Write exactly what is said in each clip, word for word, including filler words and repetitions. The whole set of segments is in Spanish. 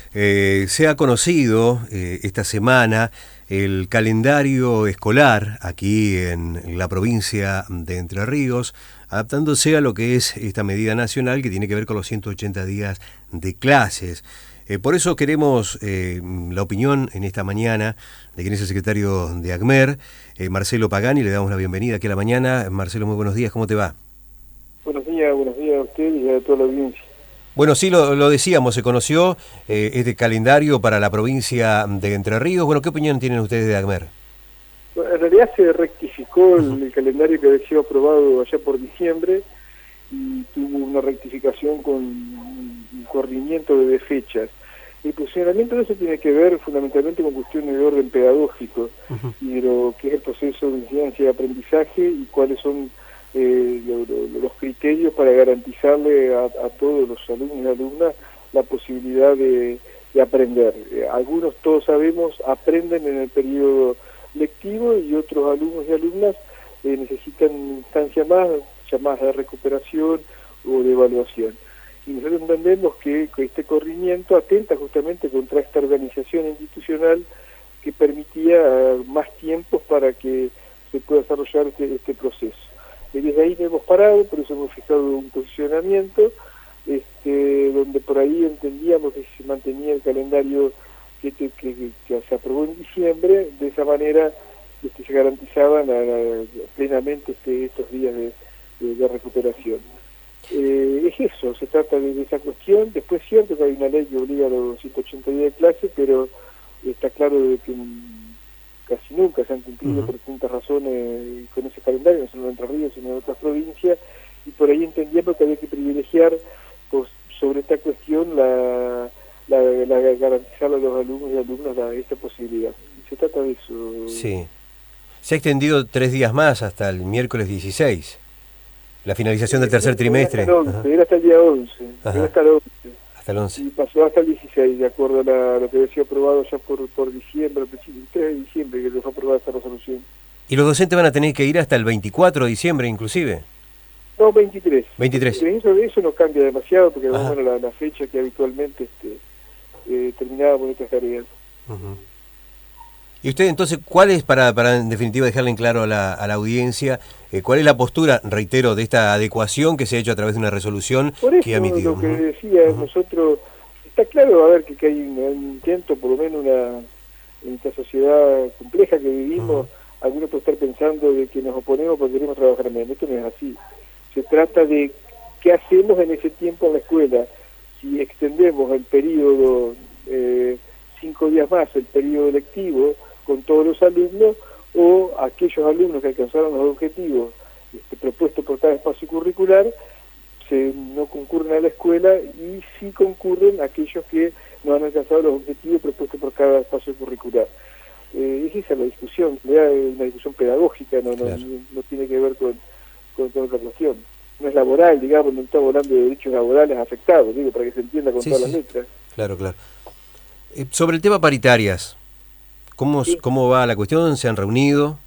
Eh, se ha conocido eh, esta semana el calendario escolar aquí en la provincia de Entre Ríos, adaptándose a lo que es esta medida nacional que tiene que ver con los ciento ochenta días de clases. Eh, por eso queremos eh, la opinión en esta mañana de quien es el secretario de ACMER, eh, Marcelo Pagani. Le damos la bienvenida aquí a la mañana. Marcelo, muy buenos días, ¿cómo te va? Buenos días, buenos días a usted y a toda la audiencia. Bueno, sí, lo, lo decíamos, se conoció eh, este calendario para la provincia de Entre Ríos. Bueno, ¿qué opinión tienen ustedes de ACMER? Bueno, en realidad se rectificó el, Uh-huh. el calendario que había sido aprobado allá por diciembre y tuvo una rectificación con un corrimiento de fechas. El posicionamiento de eso tiene que ver fundamentalmente con cuestiones de orden pedagógico uh-huh. y de lo que es el proceso de enseñanza y aprendizaje y cuáles son eh, lo, lo, los criterios para garantizarle a, a todos los alumnos y alumnas la posibilidad de, de aprender. Eh, algunos, todos sabemos, aprenden en el periodo lectivo y otros alumnos y alumnas eh, necesitan instancias más, llamadas de recuperación o de evaluación. Y nosotros entendemos que, que este corrimiento atenta justamente contra esta organización institucional que permitía uh, más tiempos para que se pueda desarrollar este, este proceso. Y desde ahí no hemos parado, por eso hemos fijado un posicionamiento, este, donde por ahí entendíamos que se mantenía el calendario que, que, que, que se aprobó en diciembre, de esa manera este, se garantizaban a, a, plenamente este, estos días de, de, de recuperación. Eh, es eso, se trata de, de esa cuestión. Después es cierto que hay una ley que obliga a los ciento ochenta días de clase, pero está claro de que casi nunca se han cumplido uh-huh. por distintas razones con ese calendario, no solo en Entre Ríos, sino en otras provincias, y por ahí entendíamos que había que privilegiar pues, sobre esta cuestión la, la, la garantizar a los alumnos y alumnas la, esta posibilidad. Y se trata de eso. Sí. Se ha extendido tres días más hasta el miércoles dieciséis. La finalización del tercer trimestre. Era hasta el once, era hasta el día once, era hasta el once. Hasta el once. Y pasó hasta el dieciséis, de acuerdo a, la, a lo que había sido aprobado ya por, por diciembre, el tres de diciembre que fue aprobada esta resolución. ¿Y los docentes van a tener que ir hasta el veinticuatro de diciembre inclusive? No, veintitrés. veintitrés. Eso, eso no cambia demasiado porque bueno, la, la fecha que habitualmente este, eh, terminábamos estas tareas. Uh-huh. ¿Y usted entonces cuál es, para, para en definitiva dejarle en claro a la, a la audiencia, eh, cuál es la postura, reitero, de esta adecuación que se ha hecho a través de una resolución por eso, que ha emitido? Lo que uh-huh. decía, uh-huh. nosotros, está claro, a ver, que, que hay un, un intento, por lo menos una, en esta sociedad compleja que vivimos, uh-huh. algunos pueden estar pensando de que nos oponemos porque queremos trabajar menos. Esto no es así. Se trata de qué hacemos en ese tiempo en la escuela. Si extendemos el periodo, eh, cinco días más, el periodo lectivo, con todos los alumnos, o aquellos alumnos que alcanzaron los objetivos este, propuestos por cada espacio curricular, se, no concurren a la escuela, y sí concurren aquellos que no han alcanzado los objetivos propuestos por cada espacio curricular. Eh, esa es la discusión, es una discusión pedagógica, no, claro. no, no, no tiene que ver con, con, con otra cuestión. No es laboral, digamos, no estamos hablando de derechos laborales afectados, digo, para que se entienda con sí, todas sí. las letras. Claro, claro. Eh, sobre el tema paritarias, ¿Cómo, sí. ¿Cómo va la cuestión? ¿Se han reunido?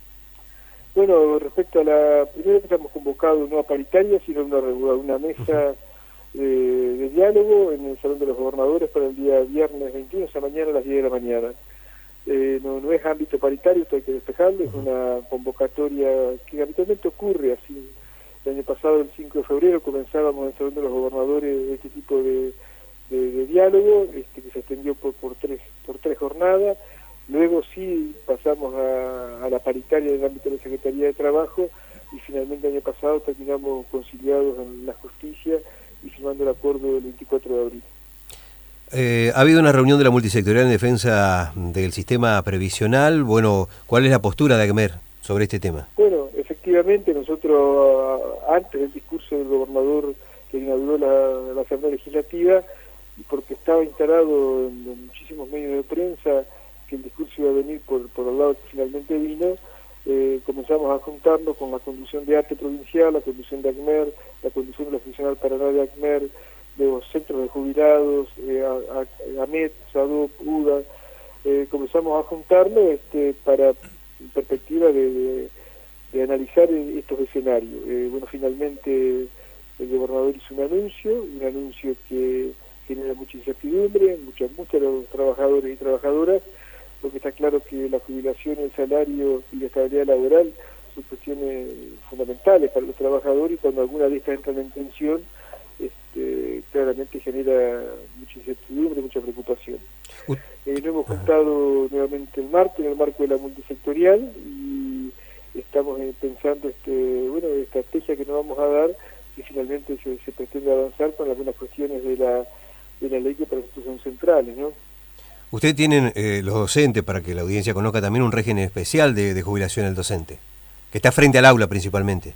Bueno, respecto a la... Primero que estamos convocados no a paritaria, sino a una, una mesa uh-huh. de, de diálogo en el Salón de los Gobernadores para el día viernes veintiuno, esa mañana a las diez de la mañana. Eh, no, no es ámbito paritario, esto hay que despejarlo, uh-huh. es una convocatoria que habitualmente ocurre así. El año pasado, el cinco de febrero, comenzábamos en el Salón de los Gobernadores este tipo de, de, de diálogo, este, que se extendió por, por, tres, por tres jornadas. Luego sí pasamos a, a la paritaria en el ámbito de la Secretaría de Trabajo y finalmente el año pasado terminamos conciliados en la justicia y firmando el acuerdo del veinticuatro de abril. Eh, ha habido una reunión de la multisectorial en defensa del sistema previsional. Bueno, ¿cuál es la postura de ACMER sobre este tema? Bueno, efectivamente nosotros antes del discurso del gobernador que inauguró la, la Asamblea Legislativa, y porque estaba instalado en, en muchísimos medios de prensa que el discurso iba a venir por, por el lado que finalmente vino, eh, comenzamos a juntarnos con la conducción de ATE provincial, la conducción de ACMER, la conducción de la Funcional Paraná de ACMER, de los centros de jubilados, eh, AMET, SADOP, UDA, eh, comenzamos a juntarnos este, para, en perspectiva de, de, de analizar estos escenarios. Eh, bueno, finalmente el gobernador hizo un anuncio, un anuncio que genera mucha incertidumbre, muchos muchos de los trabajadores y trabajadoras, porque está claro que la jubilación, el salario y la estabilidad laboral son cuestiones fundamentales para los trabajadores, y cuando alguna de estas entran en tensión, este, claramente genera mucha incertidumbre, mucha preocupación. Uh, eh, nos hemos juntado nuevamente el martes en el marco de la multisectorial y estamos eh, pensando este, bueno, de estrategia que nos vamos a dar, y finalmente se, se pretende avanzar con algunas cuestiones de la, de la ley que para nosotros son centrales, ¿no? Ustedes tienen, eh, los docentes, para que la audiencia conozca también, un régimen especial de, de jubilación del docente, que está frente al aula principalmente.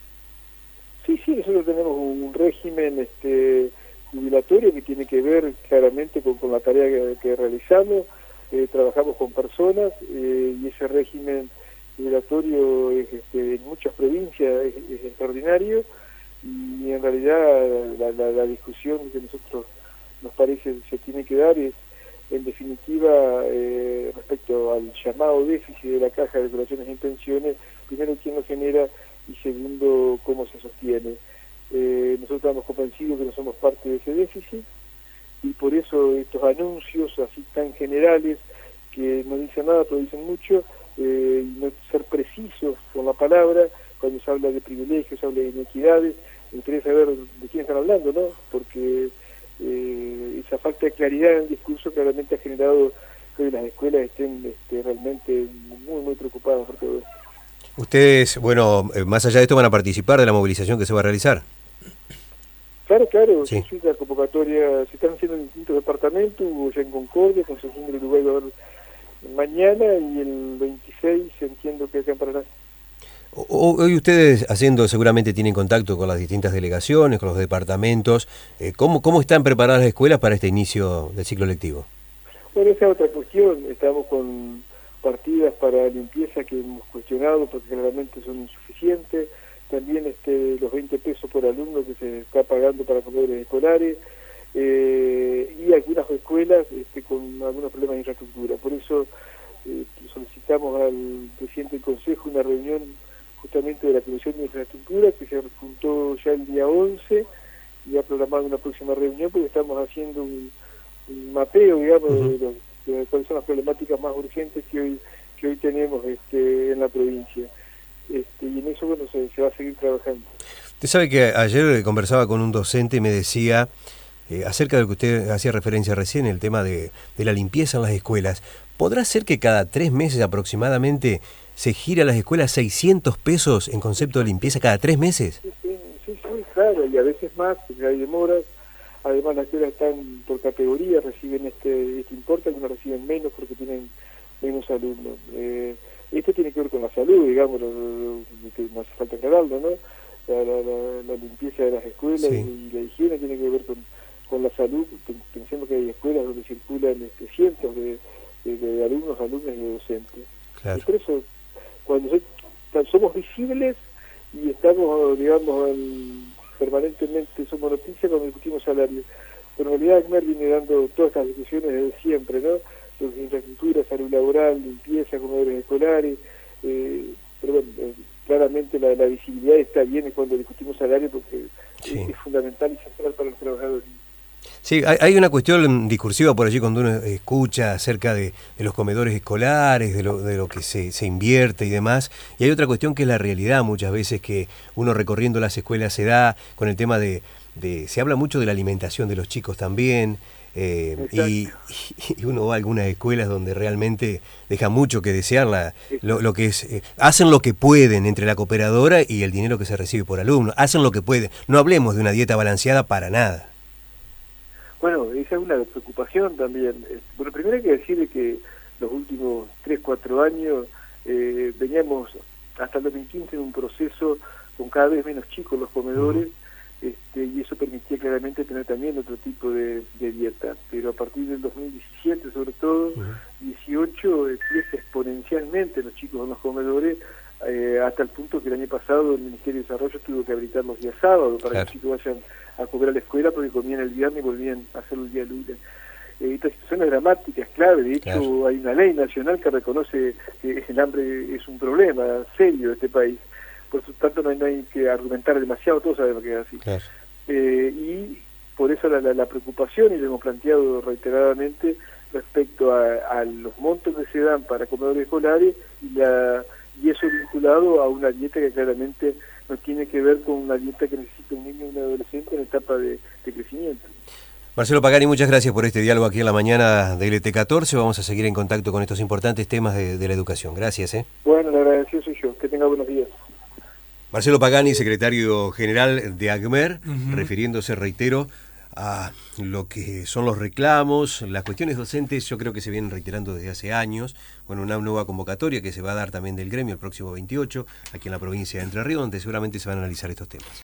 Sí, sí, nosotros tenemos un régimen este, jubilatorio que tiene que ver claramente con, con la tarea que, que realizamos, eh, trabajamos con personas, eh, y ese régimen jubilatorio es, este, en muchas provincias es, es extraordinario, y en realidad la, la, la discusión que nosotros nos parece se tiene que dar es, en definitiva, eh, respecto al llamado déficit de la Caja de Jubilaciones y Pensiones, primero quién lo genera y segundo cómo se sostiene. Eh, nosotros estamos convencidos que no somos parte de ese déficit, y por eso estos anuncios así tan generales que no dicen nada pero dicen mucho, eh, y no ser precisos con la palabra cuando se habla de privilegios, se habla de inequidades. Me interesa saber de quién están hablando, ¿no? Porque eh, esa falta de claridad en el discurso claramente ha generado que las escuelas estén este, realmente muy, muy preocupadas por todo esto. Ustedes, bueno, más allá de esto, van a participar de la movilización que se va a realizar. Claro, claro, sí. sí, la convocatoria se están haciendo en distintos departamentos, hubo ya en Concordia, Concepción del Uruguay va a haber mañana, y el veintiséis entiendo que acá en Paraná. Hoy ustedes haciendo, seguramente tienen contacto con las distintas delegaciones, con los departamentos. Eh, ¿cómo, ¿Cómo están preparadas las escuelas para este inicio del ciclo lectivo? Bueno, esa es otra cuestión. Estamos con partidas para limpieza que hemos cuestionado porque claramente son insuficientes. También este, los veinte pesos por alumno que se está pagando para comedores escolares. Eh, y algunas escuelas este, con algunos problemas de infraestructura. Por eso eh, solicitamos al presidente del Consejo una reunión justamente de la Comisión de Infraestructura, que se juntó ya el día once, y ha programado una próxima reunión porque estamos haciendo un, un mapeo, digamos, uh-huh. de, los, de cuáles son las problemáticas más urgentes que hoy que hoy tenemos este, en la provincia. Este, y en eso, bueno, se, se va a seguir trabajando. Usted sabe que ayer conversaba con un docente y me decía, eh, acerca de lo que usted hacía referencia recién, el tema de, de la limpieza en las escuelas. ¿Podrá ser que cada tres meses aproximadamente se gira a las escuelas seiscientos pesos en concepto de limpieza cada tres meses? Sí, sí, sí, sí, claro, y a veces más, porque hay demoras. Además, las escuelas están por categoría, reciben este, este importe, algunos reciben menos porque tienen menos alumnos. Eh, esto tiene que ver con la salud, digamos, lo, lo, que no hace falta aclararlo, ¿no? La, la, la, la limpieza de las escuelas, sí. y, y la higiene tiene que ver con, con la salud. Pensemos que hay escuelas donde circulan este, cientos de, de, de alumnos, alumnos y docentes. Claro. Y por eso, cuando se, somos visibles y estamos, digamos, en, permanentemente somos noticias cuando discutimos salarios. Pero en realidad ACMER viene dando todas estas discusiones desde siempre, ¿no? Sobre infraestructura, salud laboral, limpieza, comedores escolares, eh, pero bueno, eh, claramente la, la visibilidad está bien cuando discutimos salarios porque sí. es, es fundamental y central para los trabajadores. Sí, hay, hay una cuestión discursiva por allí cuando uno escucha acerca de, de los comedores escolares, de lo, de lo que se, se invierte y demás, y hay otra cuestión que es la realidad muchas veces que uno recorriendo las escuelas se da con el tema de, de se habla mucho de la alimentación de los chicos también, eh, y, y uno va a algunas escuelas donde realmente deja mucho que desear la, lo, lo que es, eh, hacen lo que pueden entre la cooperadora y el dinero que se recibe por alumno, hacen lo que pueden, no hablemos de una dieta balanceada para nada. Bueno, esa es una preocupación también. Bueno, primero hay que decir que los últimos tres, cuatro años eh, veníamos hasta el dos mil quince en un proceso con cada vez menos chicos los comedores, uh-huh. este, y eso permitía claramente tener también otro tipo de, de dieta. Pero a partir del dos mil diecisiete, sobre todo, uh-huh. dieciocho, eh, crece exponencialmente los chicos en los comedores, eh, hasta el punto que el año pasado el Ministerio de Desarrollo tuvo que habilitar los días sábados para claro. que los chicos vayan a comer a la escuela porque comían el viernes y volvían a hacerlo el día lunes. Eh, esta situación es dramática, es clave. De hecho, claro. hay una ley nacional que reconoce que el hambre es un problema serio de este país. Por lo tanto, no hay, no hay que argumentar demasiado, todos sabemos que es así. Claro. Eh, y por eso la, la, la preocupación, y lo hemos planteado reiteradamente, respecto a, a los montos que se dan para comedores escolares y, la, y eso vinculado a una dieta que claramente no tiene que ver con una dieta que necesita un niño o un adolescente en etapa de, de crecimiento. Marcelo Pagani, muchas gracias por este diálogo aquí en la mañana de L T catorce. Vamos a seguir en contacto con estos importantes temas de, de la educación. Gracias. ¿eh? Bueno, le agradecido soy yo. Que tenga buenos días. Marcelo Pagani, secretario general de ACMER, Uh-huh. refiriéndose, reitero, a lo que son los reclamos, las cuestiones docentes. Yo creo que se vienen reiterando desde hace años. Bueno, una nueva convocatoria que se va a dar también del gremio el próximo veintiocho, aquí en la provincia de Entre Ríos, donde seguramente se van a analizar estos temas.